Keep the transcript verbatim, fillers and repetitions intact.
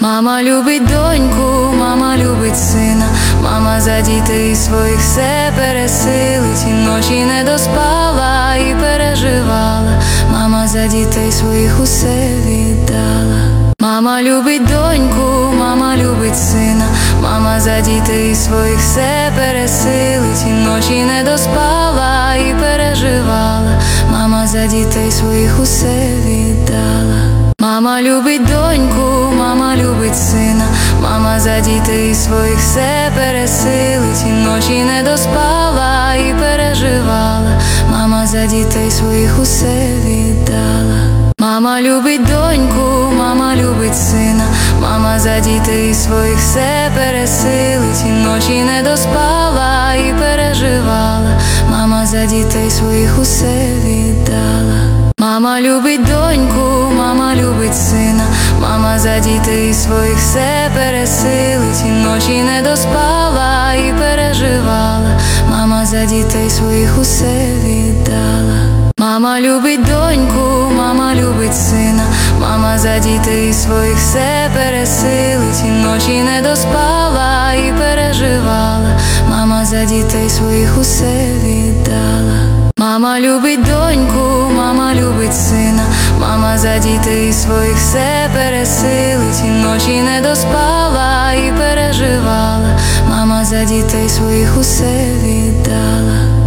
Мама любить доньку, мама любить сина, мама за дітей своїх все пересилить, і ночі не доспала і переживала, мама за дітей своїх усе віддала. Мама любить доньку, мама любить сина, мама за дітей своїх все пересилить, і ночі не доспала і переживала, мама за дітей своїх усе віддала. Мама любить доньку, мама любить сина, мама за дітей своїх все пересилить, і ночі не доспала і переживала, мама за дітей своїх усе віддала. Мама любить доньку, мама любить сина, мама за дітей своїх все пересилить, і ночі не доспала і переживала, мама за дітей своїх усе віддала. Мама любить доньку, мама любить сина, мама за дітей своїх все пересилить, і ночі не доспала і переживала, мама за дітей своїх усе віддала. Мама любить доньку, мама любить сина, мама за дітей своїх все пересилить, і ночі не доспала і переживала, мама за дітей своїх усе віддала. Мама любить доньку, мама любить сина, мама за дітей своїх все пересилить, і ночі не доспала і переживала, мама за дітей своїх усе віддала.